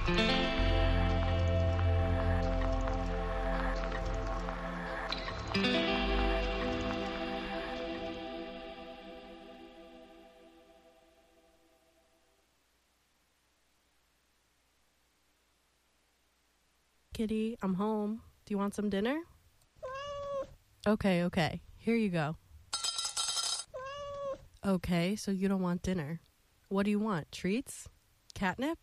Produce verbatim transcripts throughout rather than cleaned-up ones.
Kitty, I'm home. Do you want some dinner? Okay, okay. Here you go. Okay, so you don't want dinner. What do you want? Treats? Catnip?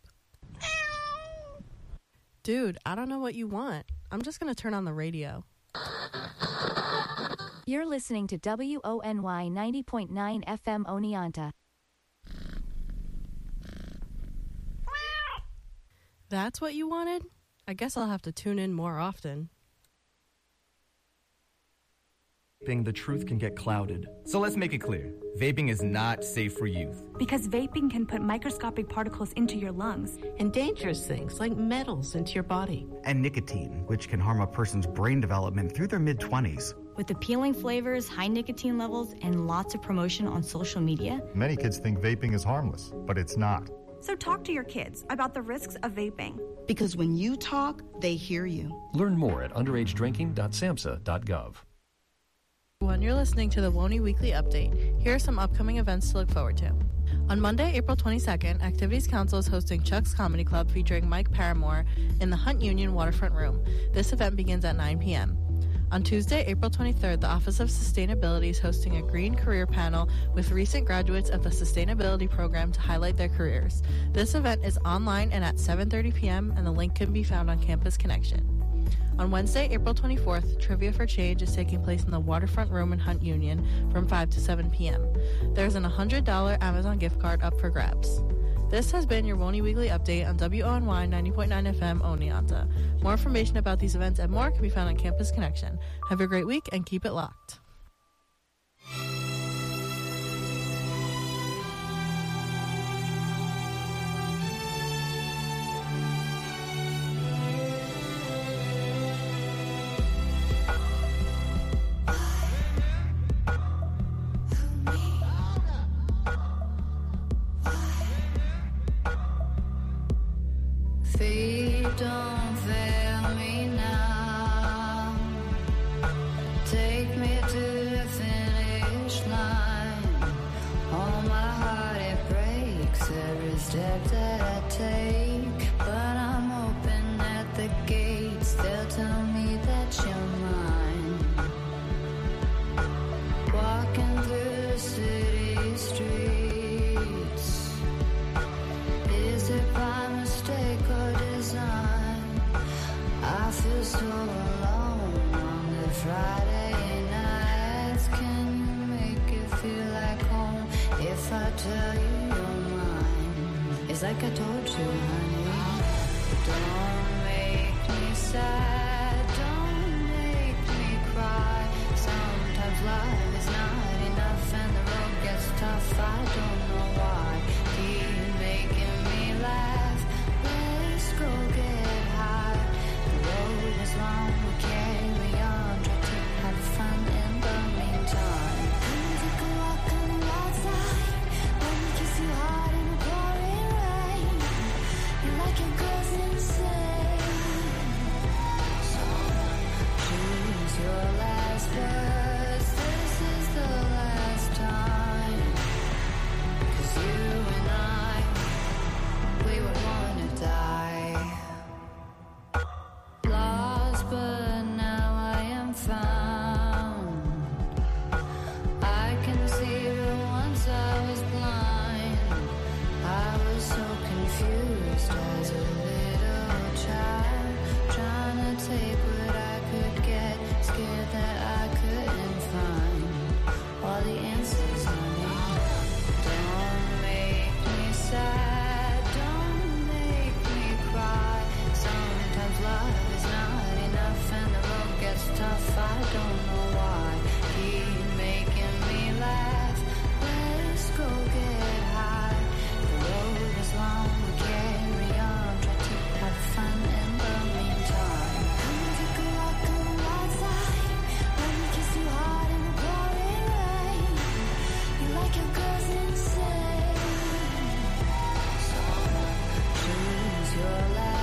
Dude, I don't know what you want. I'm just gonna turn on the radio. You're listening to W O N Y ninety point nine F M Oneonta. That's what you wanted? I guess I'll have to tune in more often. Vaping, the truth can get clouded. So let's make it clear. Vaping is not safe for youth. Because vaping can put microscopic particles into your lungs. And dangerous things like metals into your body. And nicotine, which can harm a person's brain development through their mid-twenties. With appealing flavors, high nicotine levels, and lots of promotion on social media. Many kids think vaping is harmless, but it's not. So talk to your kids about the risks of vaping. Because when you talk, they hear you. Learn more at underage drinking dot samhsa dot gov. When you're listening to the W O N Y Weekly Update, here are some upcoming events to look forward to. On Monday, April twenty-second, Activities Council is hosting Chuck's Comedy Club featuring Mike Paramore in the Hunt Union Waterfront Room. This event begins at nine p.m. On Tuesday, April twenty-third, the Office of Sustainability is hosting a Green Career Panel with recent graduates of the Sustainability Program to highlight their careers. This event is online and at seven thirty p.m., and the link can be found on Campus Connection. On Wednesday, April twenty-fourth, Trivia for Change is taking place in the Waterfront Room in Hunt Union from five to seven p.m. There's an one hundred dollars Amazon gift card up for grabs. This has been your W O N Y Weekly Update on W O N Y ninety point nine F M Oneonta. More information about these events and more can be found on Campus Connection. Have a great week and keep it locked. Feet don't fail me now. Take me to the finish line. Oh, my heart, it breaks every step that I take. But I'm hoping at the gates they'll tell me that you're mine. Walking through the city streets. Is it by mistake or design? I feel so alone on the Friday nights. Can you make it feel like home if I tell you you're mine? It's like I told you, honey. Don't make me sad, don't make me cry. Sometimes life is not enough and the road gets tough. I don't know why. Keep making me laugh. Let's go get high. The road is long, we'll carry on. Try to have fun in the meantime. Come take a walk on the wild side. Let me kiss you hard in the pouring rain. You like your girls insane. So choose your last words. This is the last time. 'Cause you and I, we were born to die. Lost, but now I am found. I can see, but once I was blind. I was so confused as a little child, trying to take what I could get, scared that I couldn't find all the answers, honey. Don't make me sad, don't make me cry. Sometimes love is not enough and the road gets tough. I don't know why. Keep making me laugh. Let's go get high. The road is long, we carry on. Try to have fun in the meantime. Come take a walk on the wild side. Let me kiss you hard in the pouring rain. You like your girls insane. So choose your life.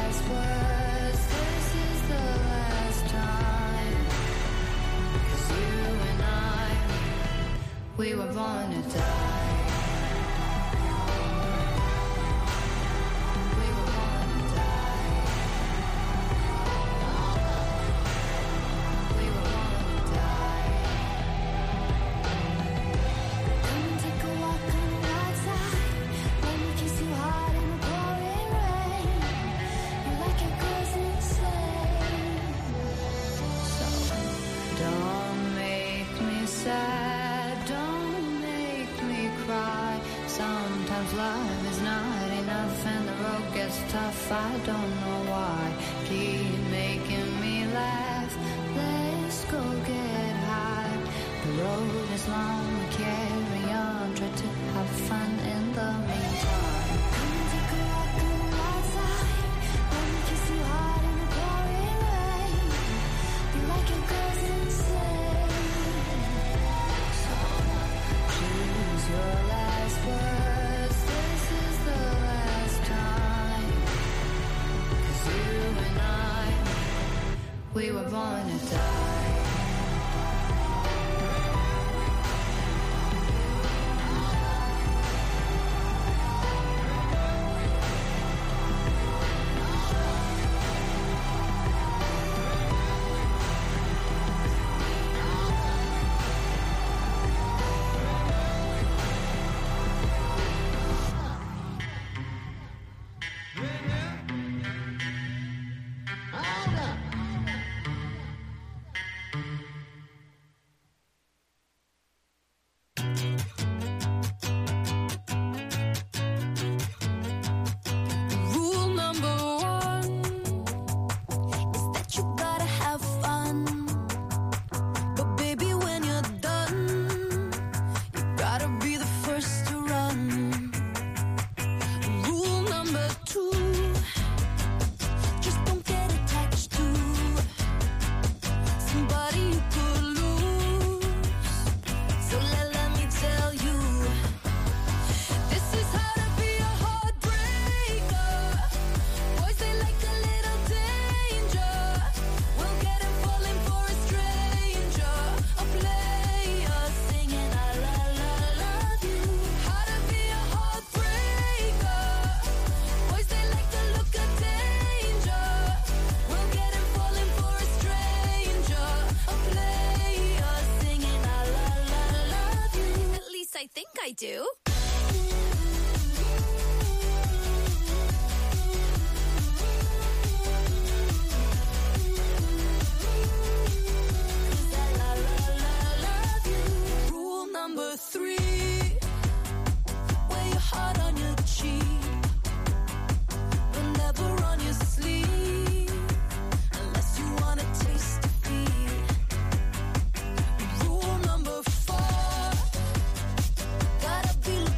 Sometimes love is not enough and the road gets tough. I don't know why. Keep making me laugh. Let's go get high. The road is long, we carry on. Try to have fun in the meantime. Come take a walk on the outside. Let me kiss you hard in the pouring rain. You like your girls insane. So choose your last words. This is the last time. 'Cause you and I, we were born to die. do. Gotta be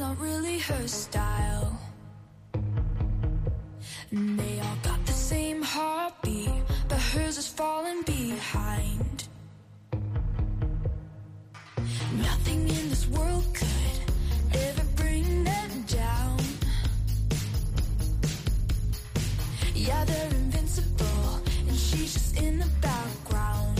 not really her style. And they all got the same heartbeat, but hers is falling behind. Nothing in this world could ever bring them down. Yeah, they're invincible, and she's just in the background.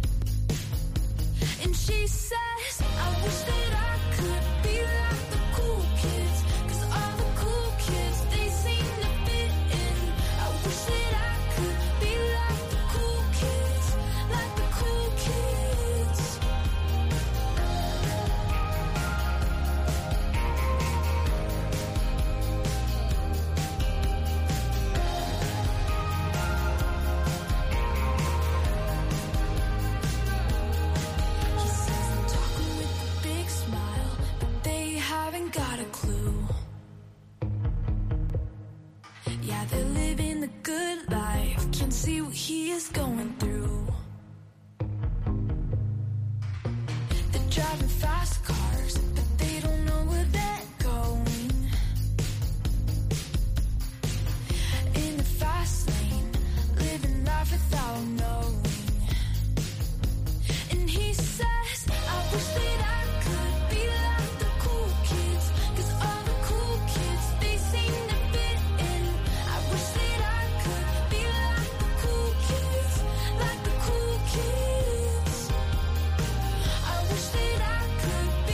And she says, I wish that I could be like the cool kids, 'cause all the cool kids, they seem to fit in. I wish that I could be like the cool kids, like the cool kids. He says I'm talking with a big smile, but they haven't got a clue. Yeah, they're living the good life, can't see what he is going through. They're driving fast cars, but they don't know where they're going. In the fast lane, living life without knowing. And he says, I wish that I could be like the cool kids, 'cause all the cool kids, they seem to fit in. I wish that I could be like the cool kids, like the cool kids. I wish that I could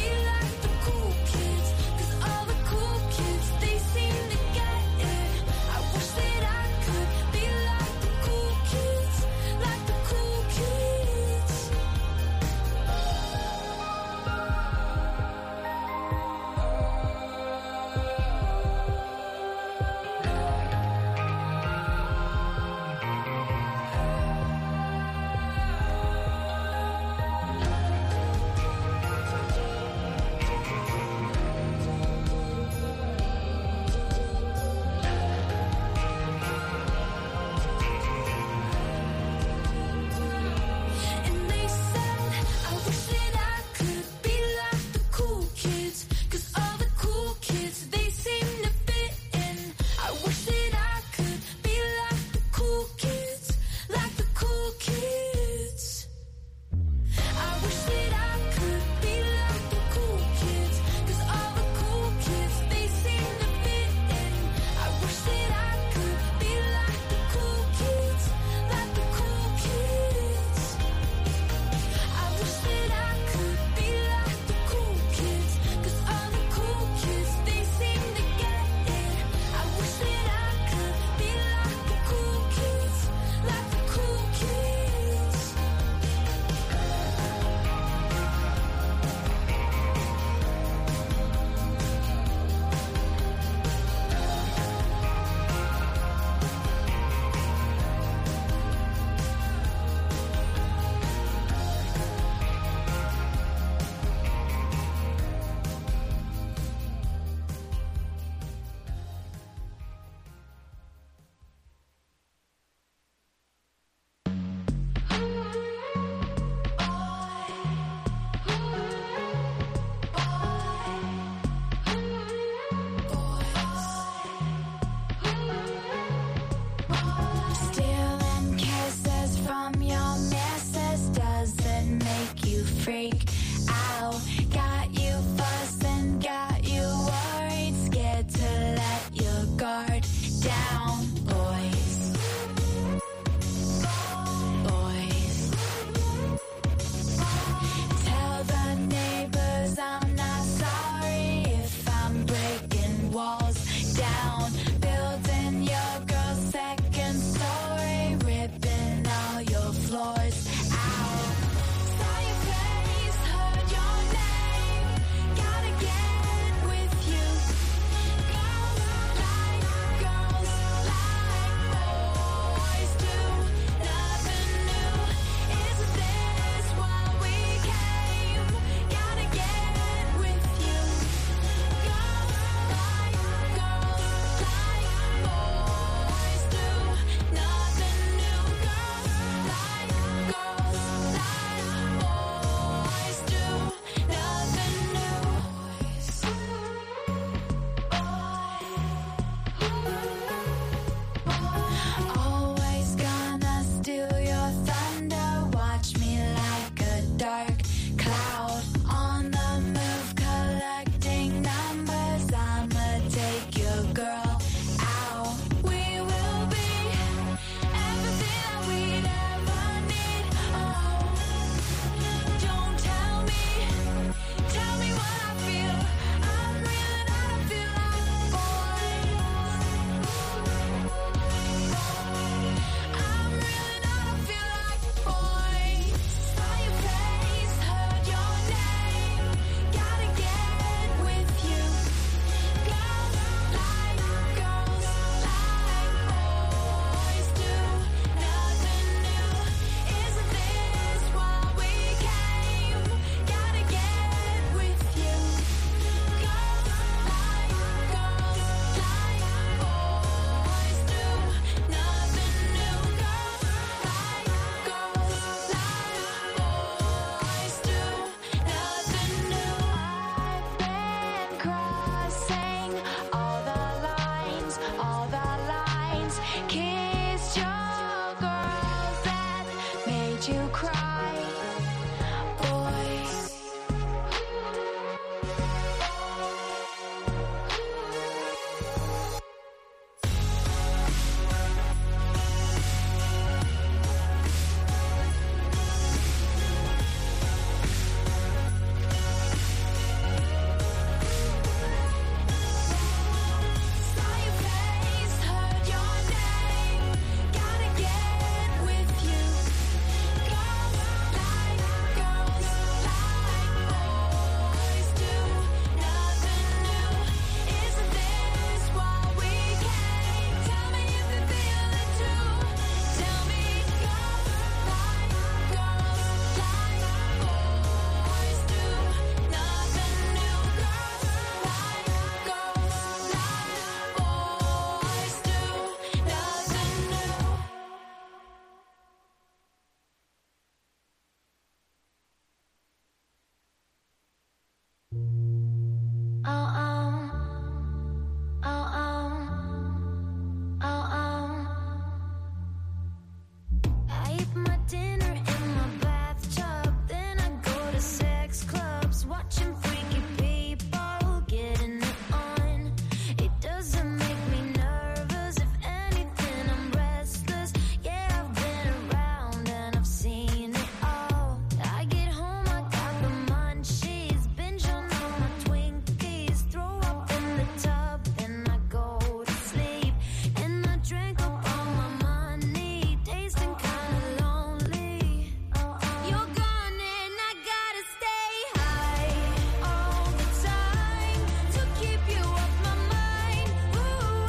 watching freaky people getting it on. It doesn't make me nervous, if anything I'm restless. Yeah, I've been around and I've seen it all. I get home, I got the munchies, binge on all my Twinkies, throw up in the tub, then I go to sleep. And I drank up all my money, tasting kinda lonely. You're gone and I gotta stay high all the time to keep you off my mind. Ooh,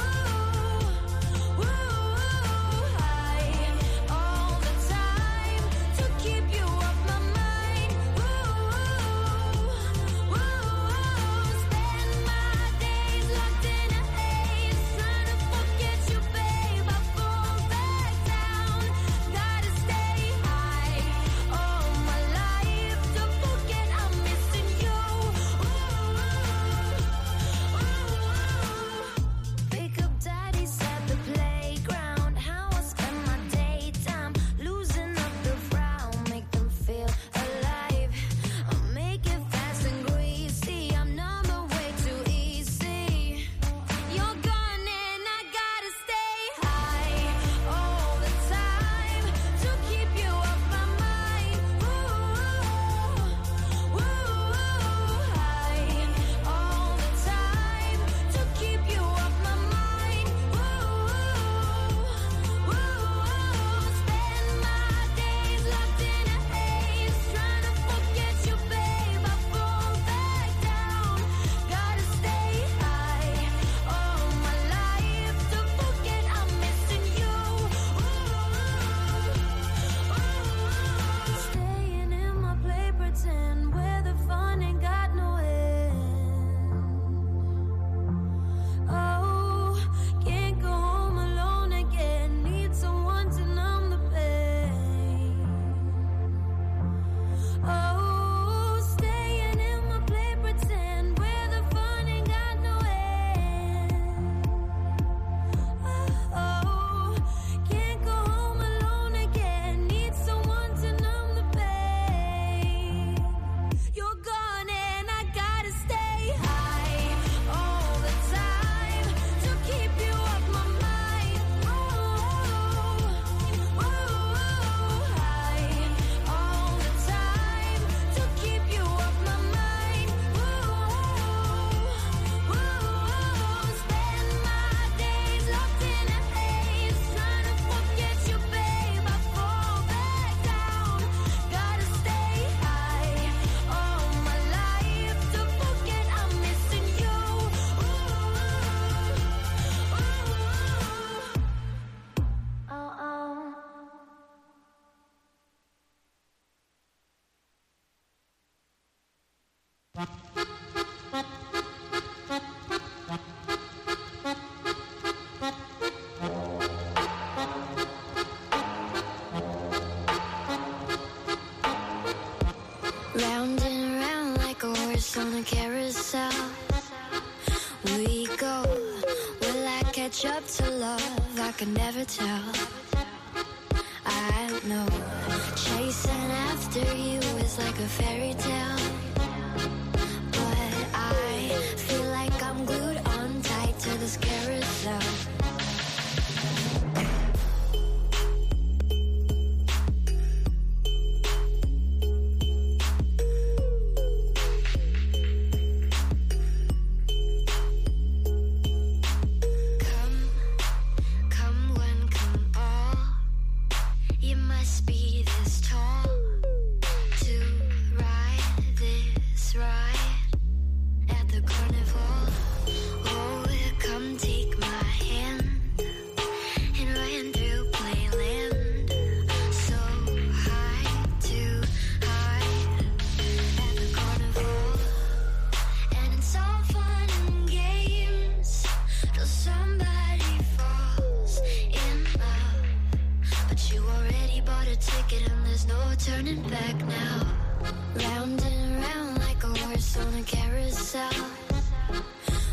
ooh, high all the time to keep you off my mind. Ooh, ooh, spend my days locked in a haze, trying to forget you, babe. I fall back down, gotta stay high all my life to forget I'm missing you. Pick up daddy's at the playground, how I spend my daytime, losing up the frown, make them feel alive. I'll make it fast and greasy, I'm number way too easy. You're gone and I gotta stay high all the time to keep you off my mind. Ooh, ooh, high all the time to keep you off my mind. Ooh, ooh, spend my days locked in a haze, trying to forget you, babe. I fall back down, gotta stay high all my life to forget I'm missing you. Staying in my play pretend, where the fun ain't got no end. Oh, can't go home alone again, need someone to numb the pain. Oh, staying in my play pretend, where the fun ain't got no end. Oh, can't go home alone again, need someone to numb the pain. You're gone and I gotta stay high all the time to keep you off my mind. Ooh, ooh, high all the time to keep you off my mind. Ooh, ooh, spend my days locked in a haze, trying to forget you, babe. I fall back down, gotta stay high all my life to forget I'm missing you. Ooh, ooh, oh, oh. Round and round like a horse on a carousel, we go. Will I catch up to love? I can never tell. I know chasing after you is like a fairy tale, but I feel like I'm glued on tight to this carousel. Come, come one, come all. You must be this tall to ride this ride at the carnival. Oh, come take my hand and run through playland. So high to hide at the carnival. And it's all fun and games till somebody falls in love. But you already bought a ticket and there's no turning back now. Round and round like a horse on a carousel,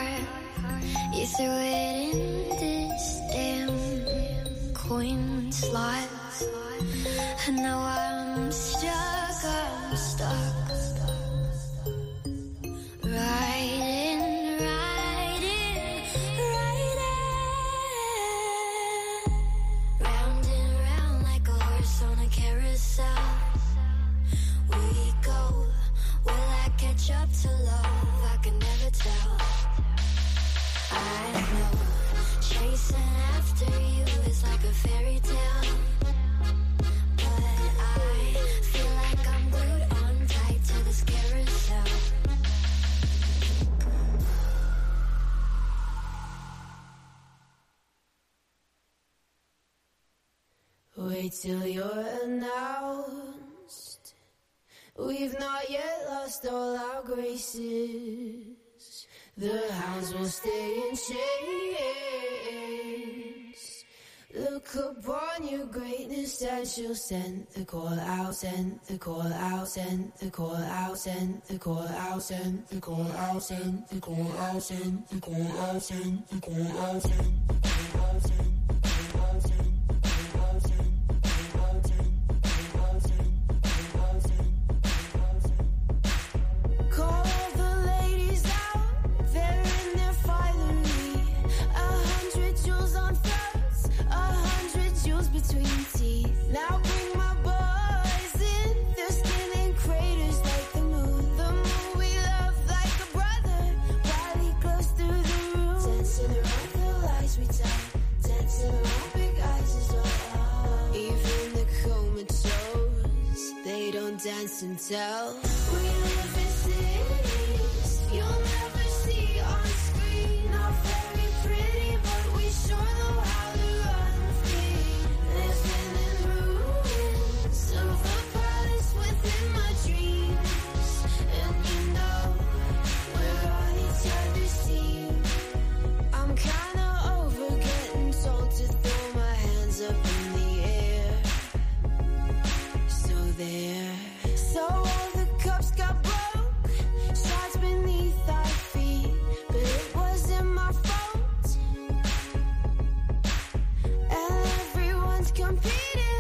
heart. You threw it in this damn coin slot, and now I'm stuck, I'm stuck. Riding, riding, riding, round and round like a horse on a carousel. We go, will I catch up to love? I can never tell. I know, chasing after you is like a fairy tale, but I feel like I'm glued on tight to this carousel. Wait till you're announced. We've not yet lost all our graces. The hounds will stay in chains. Look upon your greatness and she'll send the call out, send the call out, send the call out, send the call out, send the call out, send the call out, send the call out, send the call out, send the call out, send. Now bring my boys in, their skin in craters like the moon. The moon we love like a brother, while he glows through the room. Dancing around the lies we tell, dancing around big eyes as well. Even the comatose, they don't dance and tell. We live in cities you'll never see on screen. Not very pretty, but we sure know how to run free. Living in of a palace within my dreams, and you know we're on each other's team. I'm kinda over getting told to throw my hands up in the air. So there, so all the cups got broke, shards beneath our feet, but it wasn't my fault. And everyone's competing.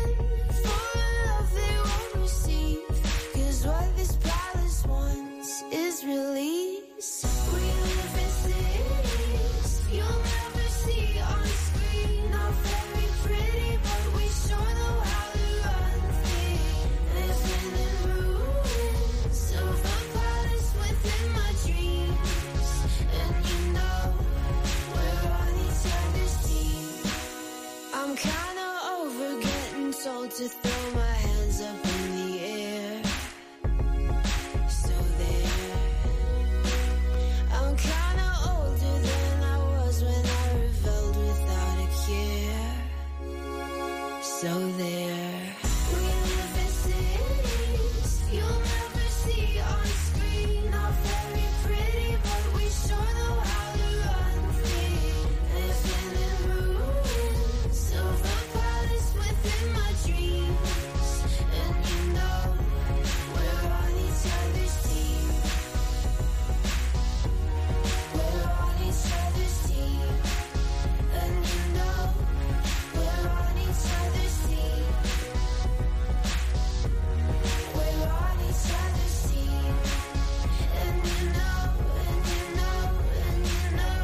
What this palace wants is release. We live in cities you'll never see on screen. Not very pretty, but we sure know how to run free. Living in ruins of a palace within my dreams, and you know we're on each other's team. I'm kinda over getting told to throw my hands up in the air. I'm kinda older than I was when I rebelled without a care. So there. We live in cities you'll never see on screen. Not very pretty, but we sure know how to run free. Living in ruins of a palace within my dreams, and you know we're on each other's team. We're on each other's team, and you know we're on each other's team. We're on each other's team, and you know, and you know, and you know.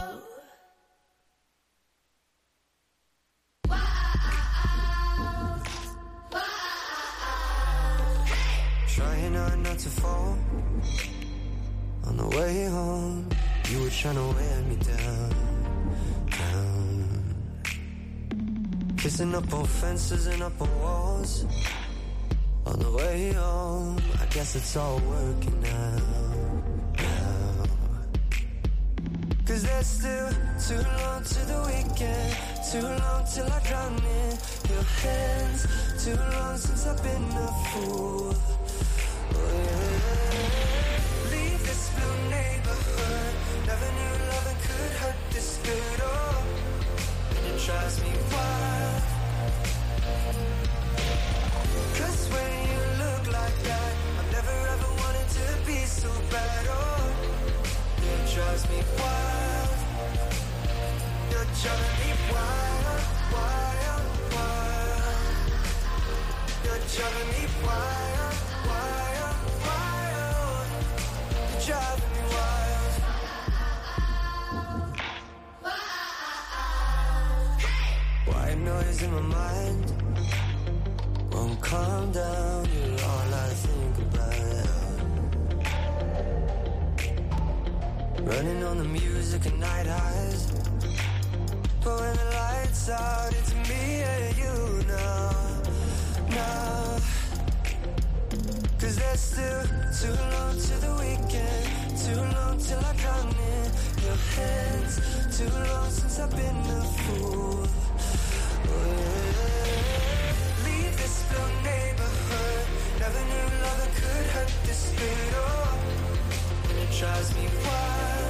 Wow, wow. Trying hard not to fall. On the way home, you were trying to wear me down, down. Kissing up on fences and up on walls. On the way home, I guess it's all working out, now. Cause there's still too long to the weekend, too long till I drown in your hands, too long since I've been a fool. Oh, yeah. Leave this blue neighborhood, never knew loving could hurt this good. Oh, and it drives me wild. Cause when you look like that, I've never ever wanted to be so bad. Oh, it drives me wild. wild, wild, wild. You're driving me wild. White noise in my mind won't calm down. You're all I think about. Running on the music and night highs. But when the lights out, it's me and you now, now. Cause there's still too long to the weekend, too long till I come in your hands, too long since I've been a fool. Oh, yeah. Leave this little neighborhood, never knew love could hurt this good. Oh, it drives me wild.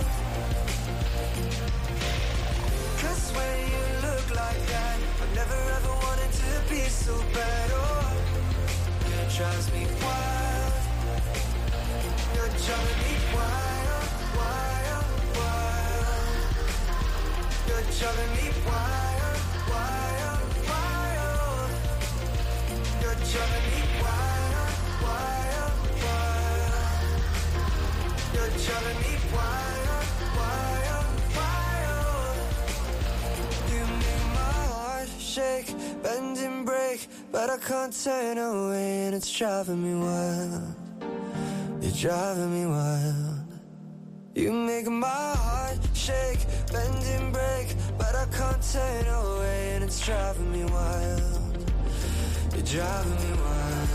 Cause when you look like that, I've never ever wanted to be so bad. Oh, it drives me wild. You're driving me wild, wild, wild. You're driving me wild, wild, wild. You're driving me wild, wild, wild. You're driving me wild, wild, wild. You make my heart shake, bend and break, but I can't turn away, and it's driving me wild. You're driving me wild. You make my heart shake, bend and break, but I can't turn away, and it's driving me wild. You're driving me wild.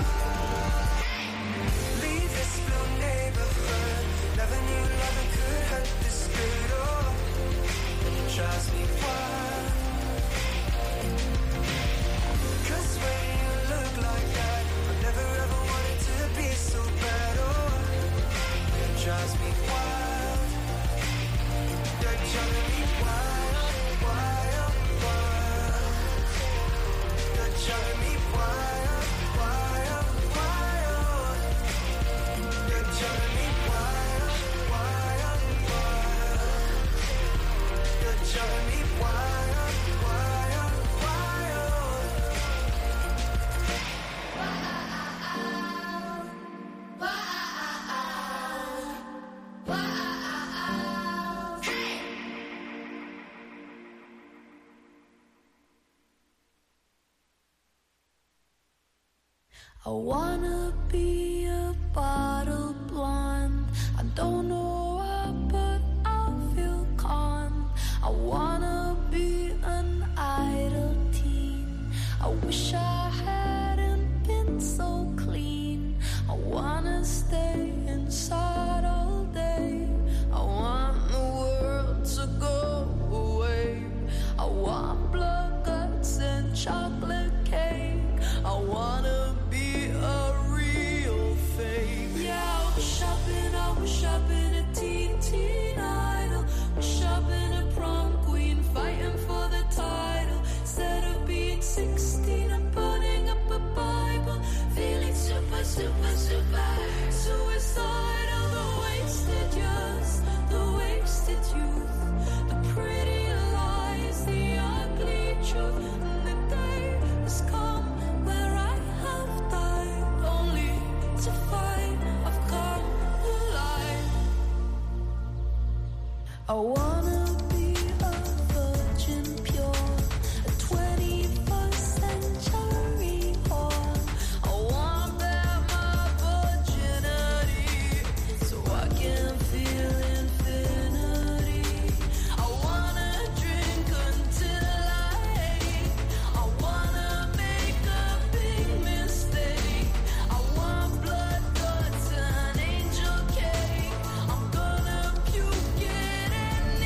Leave this blue neighborhood, never knew love could hurt this good. Oh, it drives me wild. Cause when you look like that, I've never ever wanted to be so bad. Oh, it drives me wild. You're driving me wild, wild, wild. You're driving me wild, wild, wild. You're driving me wild, wild, wild. You're driving me wild, wild, wild. I wanna be a bottle blonde. I don't know why, but I feel calm. I wanna be an idle teen. I wish I hadn't been so clean. I wanna stay inside all day. I want the world to go away. I want blood, guts, and chocolate cake. I wanna be a real fake. Yeah, I wish I've been, I wish I've been a teen, teen idol. Wish I've been a prom queen, fighting for the title. Instead of being sixteen, I'm putting up a Bible. Feeling super, super, super suicidal. The wasted years, the wasted youth, the pretty lies, the ugly truth. And the day has come where I have died, only to find I've come alive. I wanna be a virgin pure, a twenty-first century whore. I wanna bear my virginity so I can feel infinity. I wanna drink until I ache. I wanna make a big mistake. I want blood, guts, and angel cake. I'm gonna puke it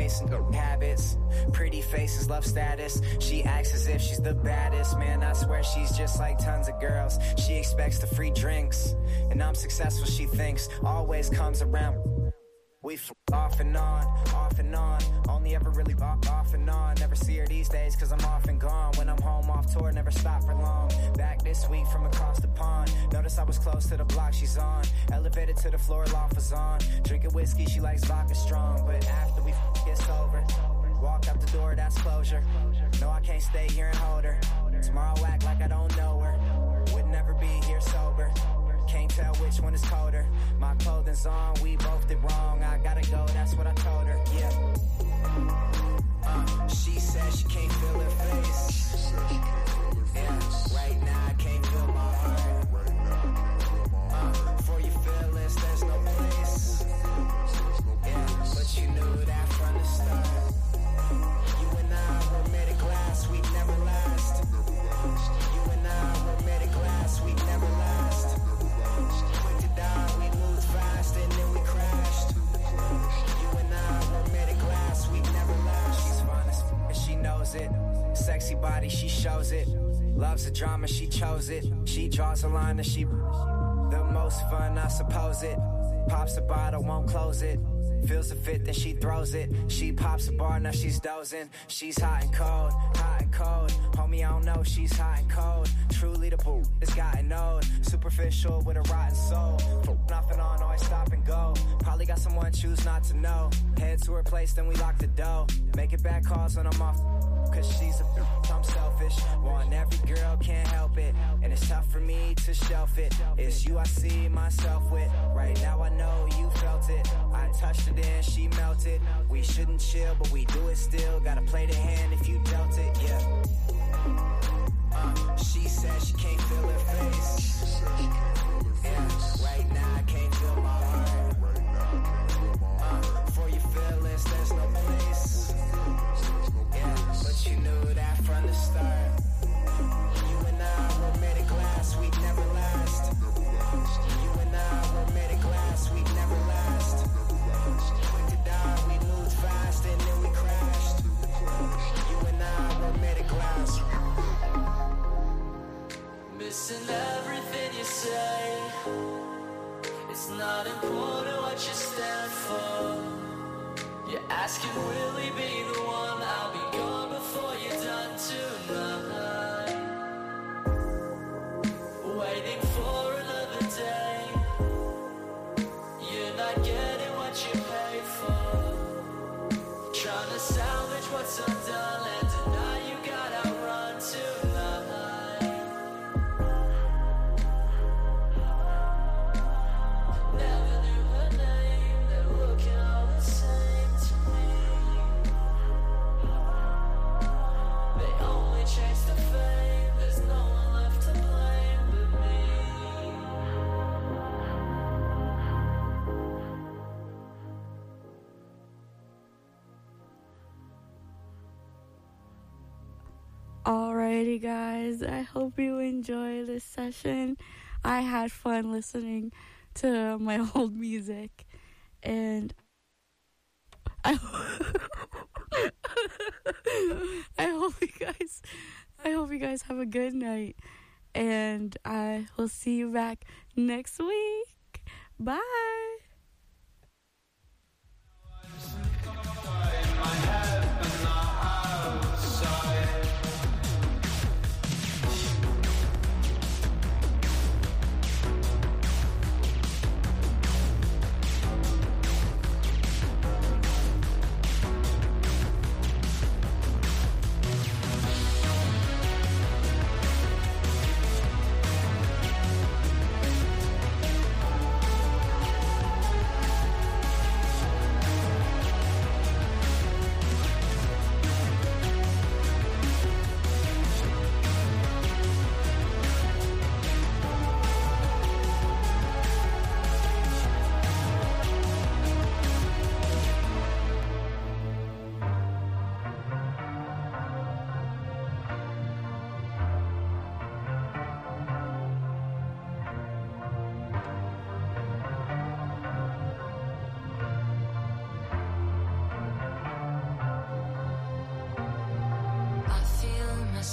chasing habits. Pretty faces, love status. She acts as if she's the baddest. Man, I swear she's just like tons of girls. She expects the free drinks, and I'm successful, she thinks. Always comes around. We f off and on, off and on. Only ever really off, off and on. Never see her these days cause I'm off and gone. When I'm home off tour, never stop for long. Back this week from across the pond. Notice I was close to the block she's on. Elevated to the floor, loft was on. Drinking whiskey, she likes vodka strong. But after we f get sober, walk out the door, that's closure. No, I can't stay here and hold her. Tomorrow I'll act like I don't know her. Would never be here sober. Can't tell which one is colder. My clothing's on, we both did wrong. I gotta go, that's what I told her, yeah. Uh, she said she can't feel her face. Yeah, right now I can't feel my heart. Uh, for your feelings, there's no place. Yeah, but you knew that from the start. You and I were made of glass, we'd never last. You and I were made of glass, we'd never last. Quick to die, we moved fast and then we crashed. You and I were made of glass, we never last. She's fine as f and she knows it. Sexy body, she shows it. Loves the drama, she chose it. She draws a line and she the most fun, I suppose it. Pops a bottle, won't close it. Feels a fit, then she throws it. She pops a bar, now she's dozing. She's hot and cold, hot and cold. Homie, I don't know, she's hot and cold. Truly the boo has gotten old. Superficial with a rotten soul. Off and on, always stop and go. Probably got someone choose not to know. Head to her place, then we lock the door. Make it back calls when I'm off. Cause she's a bitch, I'm selfish. Want every girl, can't help it. And it's tough for me to shelf it. It's you I see myself with. Right now I know you felt it. I touched it in, she melted. We shouldn't chill, but we do it still. Gotta play the hand if you dealt it, yeah. Uh, she said she can't feel her face. Yeah, right now I can't feel my heart. Uh, for your feelings, there's no place. Yeah, but you knew that from the start. You and I were made of glass, we'd never last. You and I were made of glass, we'd never last. Quick to die, we moved fast and then we crashed. You and I were made of glass. Missing everything you say. It's not important what you stand for. You're asking, will he be the one? I'll be gone before you're done tonight. Waiting for another day. You're not getting what you paid for. Trying to salvage what's undone and deny you got outrun tonight. Never knew her name, they're looking all the same to me. They only chase the fame, there's no one left to blame but me. Alrighty guys, I hope you enjoy this session. I had fun listening to my old music, and I I hope you guys I hope you guys have a good night, and I will see you back next week. Bye.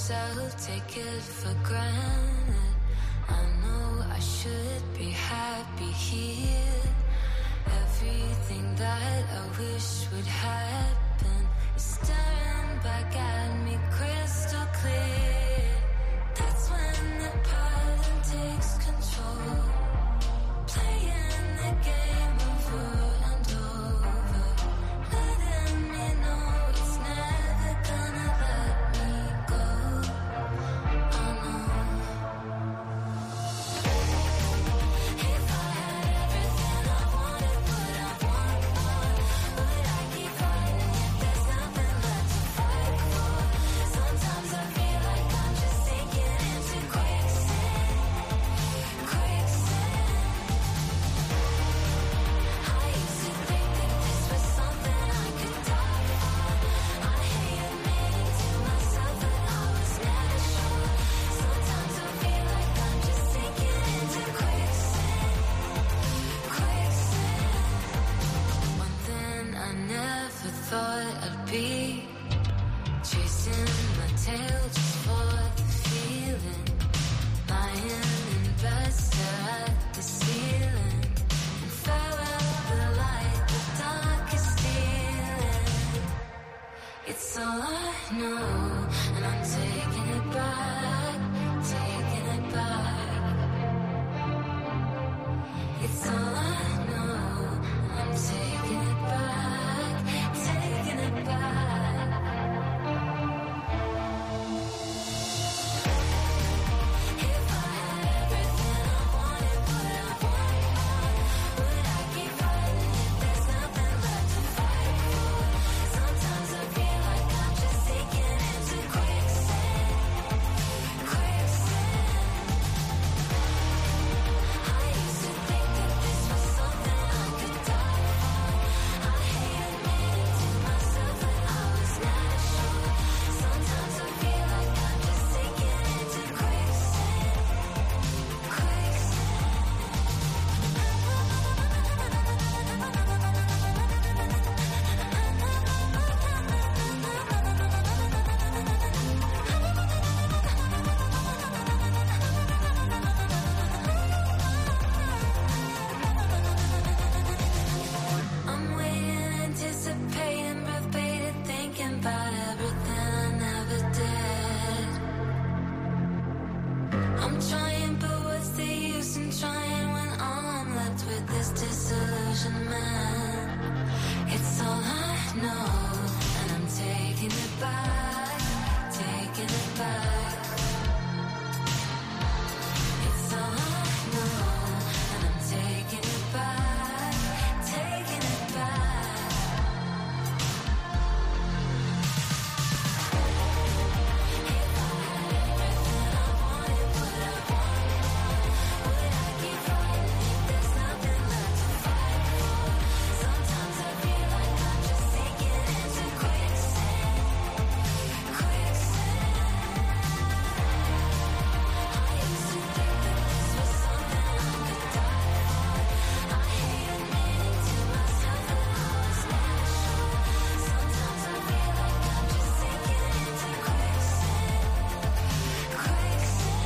myself, take it for granted. I know I should be happy here. Everything that I wish would happen is staring back at me crystal clear. That's when the pattern takes control, playing the game over and over, letting me know it's never gonna let me go. Oh no. If I had everything I wanted, would I want more? Would I keep fighting if there's nothing left to fight for? Sometimes I feel like I'm just sinking into quicksand, quicksand. I used to think that this was something I could die for. I hate admitting to myself that I was never sure. Sometimes I feel like I'm just sinking into quicksand, quicksand. One thing I never thought I'd be, chasing my tail just for the feeling, lying in bed, stare at the ceiling, and farewell the light, the dark is stealing. It's all I know, and I'm taking it back, taking it back. It's all I know, and I'm taking it back, taking it back. If I had everything I wanted, would I want more? Would I keep fighting if there's nothing left to fight for? Sometimes I feel like I'm just sinking into quicksand, quicksand. I used to think that this was something I could die for. I hate admitting to myself that I was never sure. Sometimes I feel like I'm just sinking into quicksand, quicksand. I'm waiting, anticipating, breath bated, thinking about everything I never did. I'm trying, but what's the use in trying when I'm left with this disillusionment? It's all I know, and I'm taking it back, taking it back. It's all I know, and I'm taking it back, taking it back. If I had everything I wanted, would I want more? Would I keep fighting if there's nothing left to fight for? Sometimes I feel like I'm just sinking into quicksand, quicksand. I used to think that this was something I could die for. I hate admitting to myself that I was never sure. Sometimes I feel like I'm just sinking into quicksand, quicksand.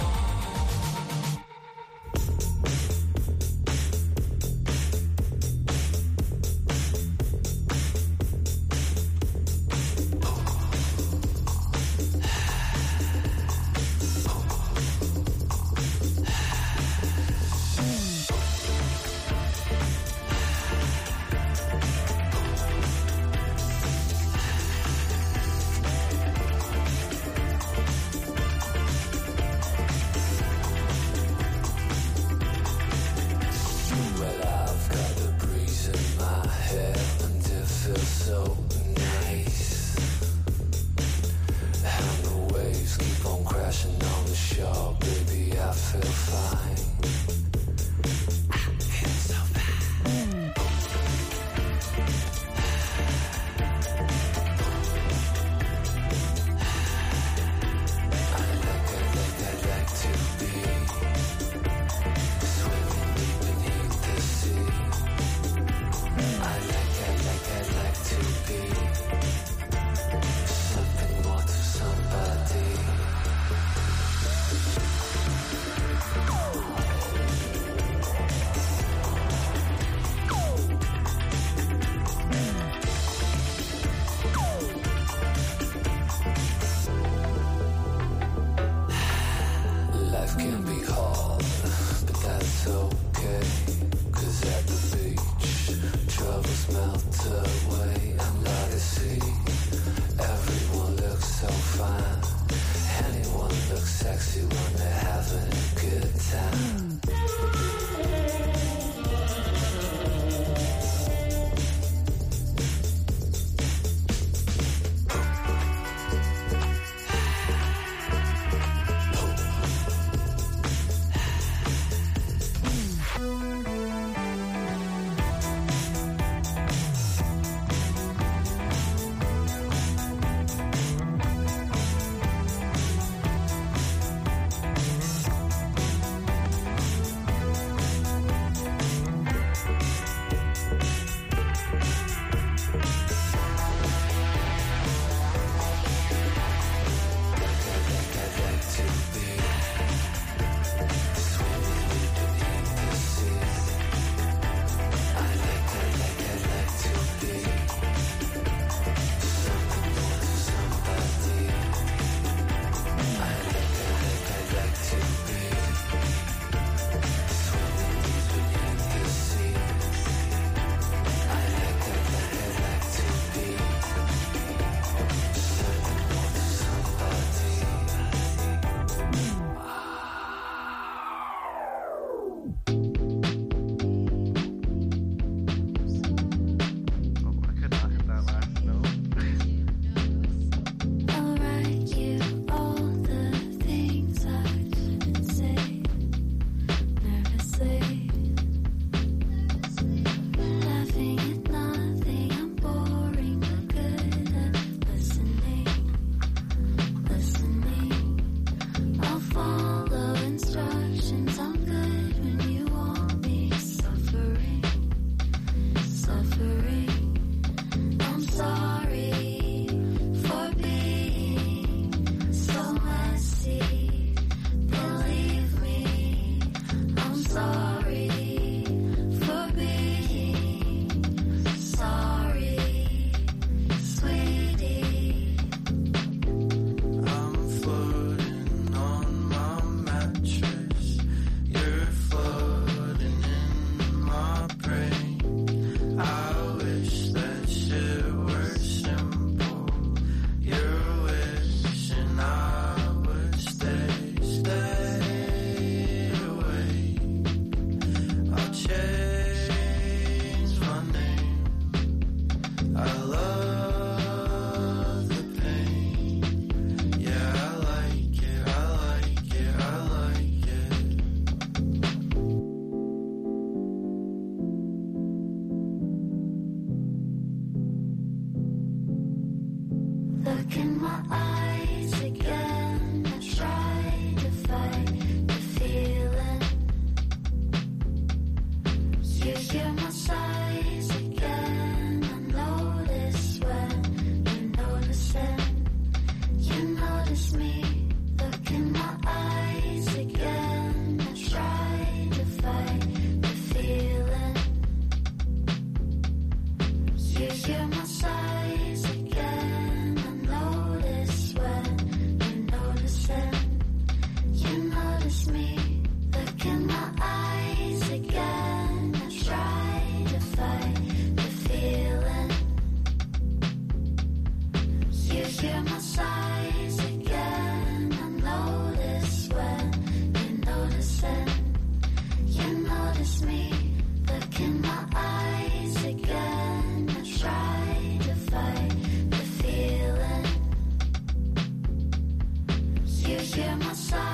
Well, I've got a breeze in my hair, and it feels so nice. And the waves keep on crashing on the shore, baby, I feel fine. I feel so fine. I like, I like, I like to be swimming deep beneath the sea. I like, I like, I like to be something more to somebody. life can be hard, but that's okay. Cause at the beach, troubles melt away. Under the sea, everyone looks so fine. Anyone looks sexy when they're having a good time. Hear my sigh.